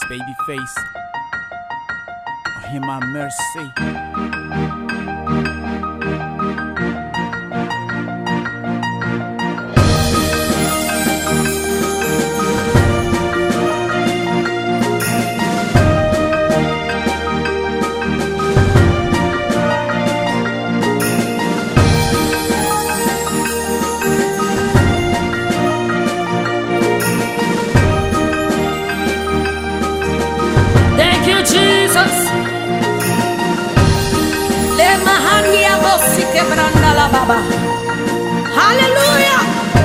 Babyface, oh, hear my mercy. Hallelujah.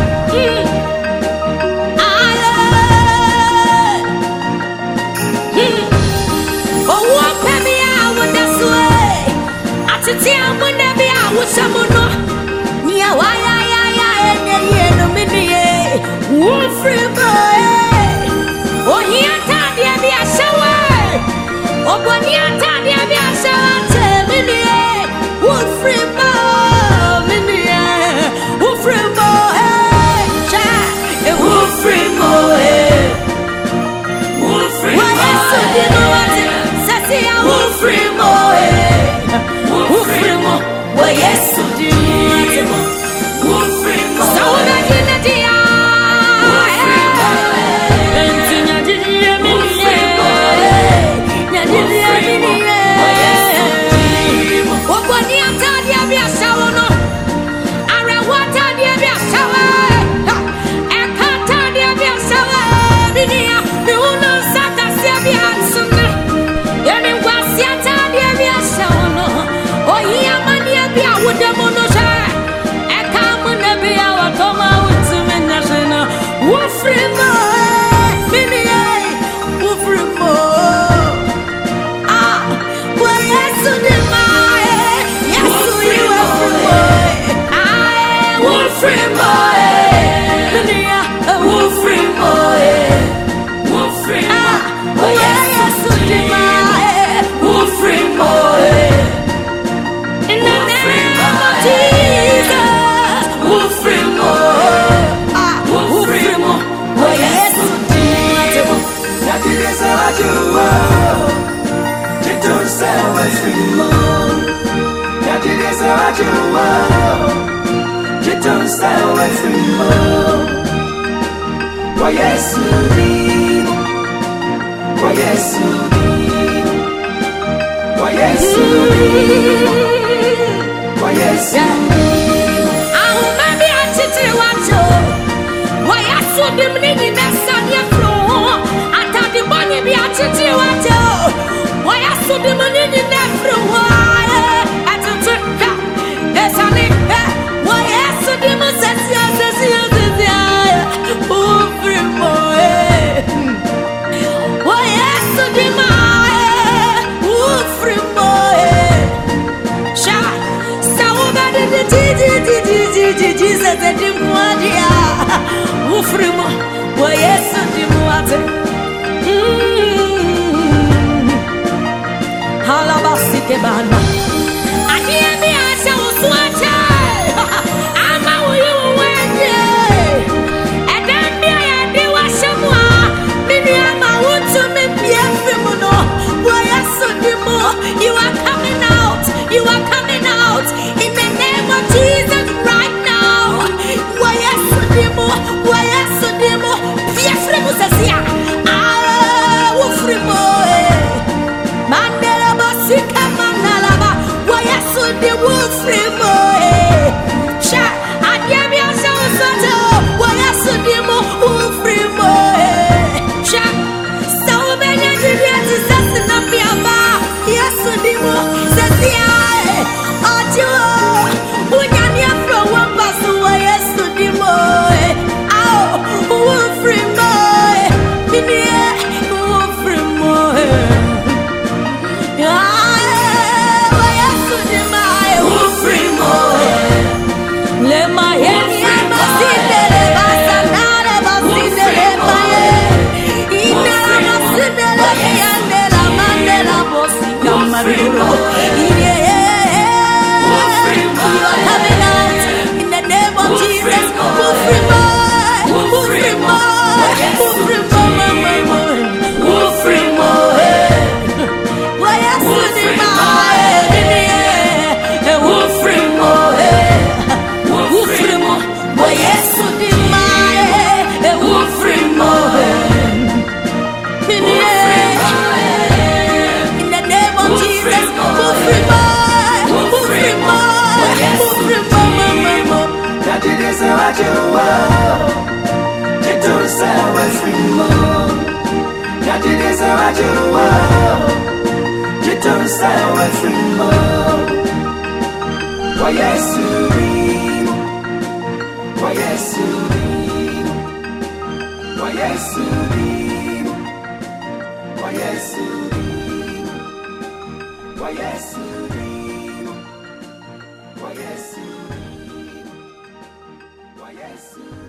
Oh, what baby, I would this way. I tell you, when I be out with someone, yeah, why, no minute, one free boy. Oh, here, Tanya, be a shower. Oh, when you're Tanya, be a shower, tell me, one free boy. wajua Jitusa wafrimo Jadidisa wajua Jitusa wafrimo Kwa Yesu rimo Kwa Yesu rimo Kwa Yesu rimo Kwa Yesu rimo Kwa Yesu rimo Kwa Yesu rimo Kwa Yesu